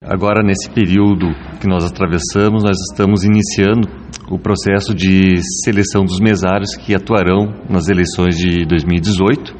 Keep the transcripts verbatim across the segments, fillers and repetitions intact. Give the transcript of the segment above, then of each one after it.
Agora, nesse período que nós atravessamos, nós estamos iniciando o processo de seleção dos mesários que atuarão nas eleições de dois mil e dezoito.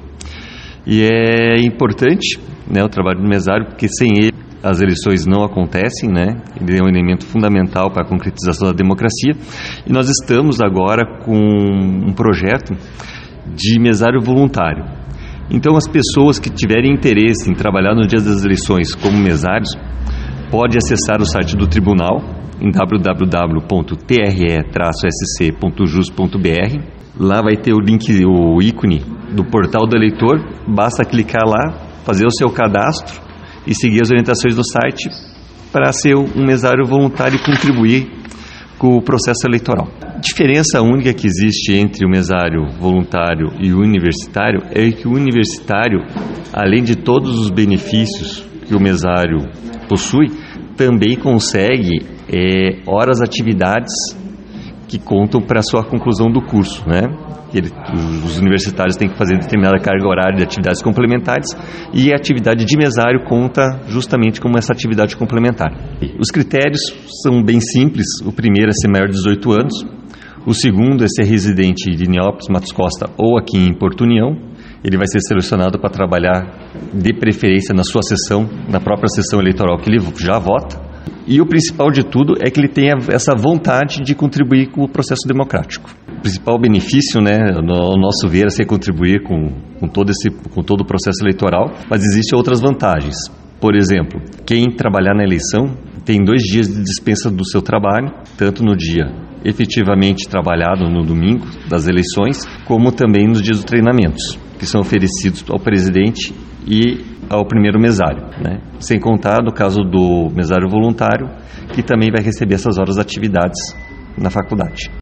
E é importante, né, o trabalho do mesário, porque sem ele as eleições não acontecem, né? Ele é um elemento fundamental para a concretização da democracia. E nós estamos agora com um projeto de mesário voluntário. Então, as pessoas que tiverem interesse em trabalhar nos dias das eleições como mesários, pode acessar o site do Tribunal em w w w ponto t r e traço s c ponto jus ponto b r. Lá vai ter o link, o ícone do portal do eleitor. Basta clicar lá, fazer o seu cadastro e seguir as orientações do site para ser um mesário voluntário e contribuir com o processo eleitoral. A diferença única que existe entre o mesário voluntário e o universitário é que o universitário, além de todos os benefícios que o mesário possui, também consegue é, horas atividades que contam para a sua conclusão do curso, né? Ele, os universitários têm que fazer determinada carga horária de atividades complementares e a atividade de mesário conta justamente como essa atividade complementar. Os critérios são bem simples. O primeiro é ser maior de dezoito anos, o segundo é ser residente de Nilópolis, Matos Costa ou aqui em Porto União. Ele vai ser selecionado para trabalhar de preferência na sua sessão, na própria sessão eleitoral que ele já vota. E o principal de tudo é que ele tenha essa vontade de contribuir com o processo democrático. O principal benefício, né, no nosso ver, é ser contribuir com, com, todo esse, com todo o processo eleitoral, mas existem outras vantagens. Por exemplo, quem trabalhar na eleição tem dois dias de dispensa do seu trabalho, tanto no dia efetivamente trabalhado no domingo das eleições, como também nos dias dos treinamentos, que são oferecidos ao presidente e ao primeiro mesário, né? Sem contar no caso do mesário voluntário, que também vai receber essas horas de atividades na faculdade.